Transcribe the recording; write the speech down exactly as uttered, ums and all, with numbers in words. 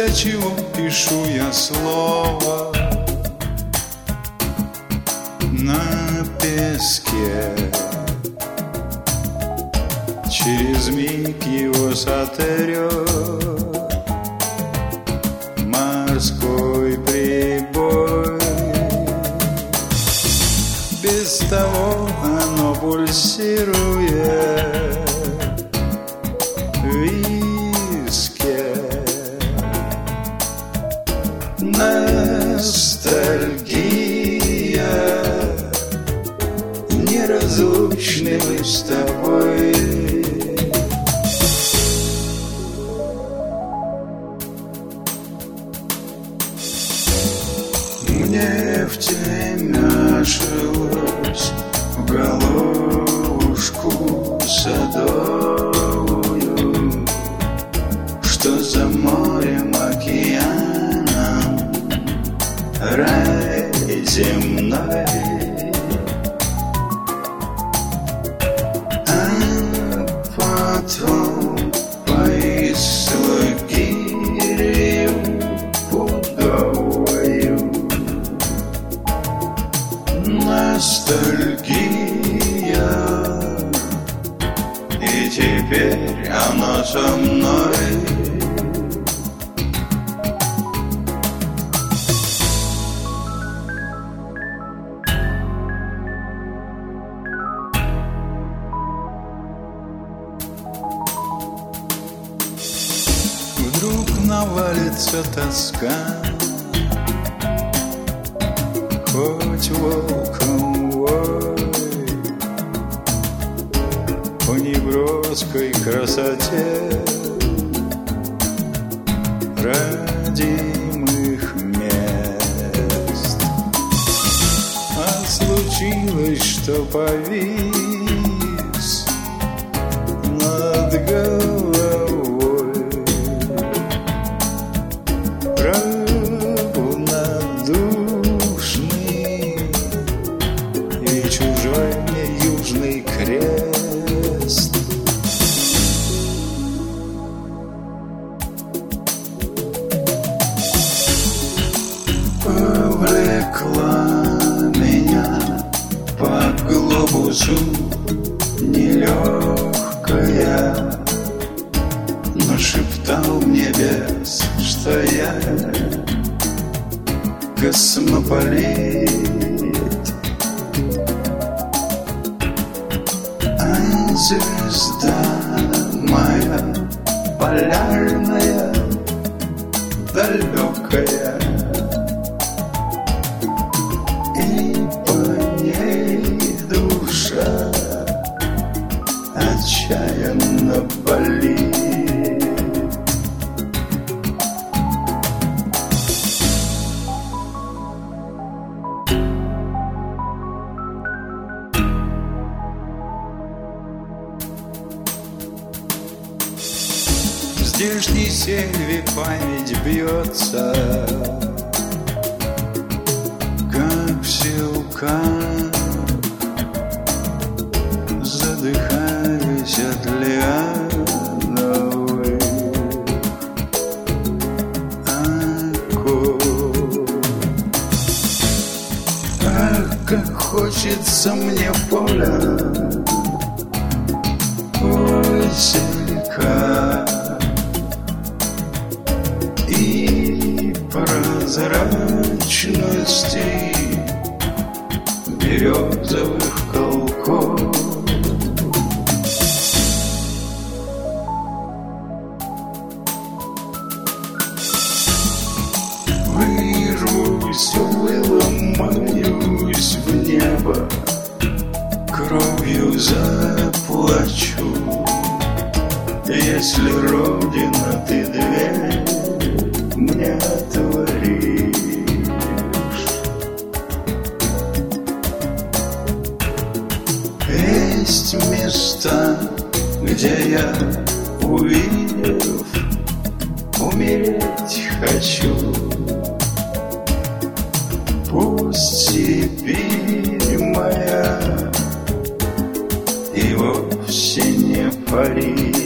для чего пишу я слово на песке. Через миг его сотрет морской прибой. Без того оно пульсирует в виске. Ностальгия, неразлучны мы с тобой. Мне в темя жилось в головушку садовую, что за морем, океаном, рай земной. А потом повисла гирью пудовою. Ностальгия, и теперь она со мной. Вдруг навалится тоска, хоть волком вой, по неброской красоте родимых мест. А случилось, что повис над головой равнодушный и чужой мне южный крест. Повлекла меня по глобусу нелегкая, но шептал мне бес, что я космополит. А звезда моя полярная, далекая, и по ней душа отчаянно болит. В здешней сельве память бьется, как в селках, задыхаясь от лиановых оков. Ах, как хочется мне в поле озерка и прозрачности березовых колков. Вырвусь, выломаюсь в небо, кровью заплачу, если Родина ты дверь мне отворишь. Есть места, где я, увидев, умереть хочу. Пусть Сибирь моя и вовсе не Париж.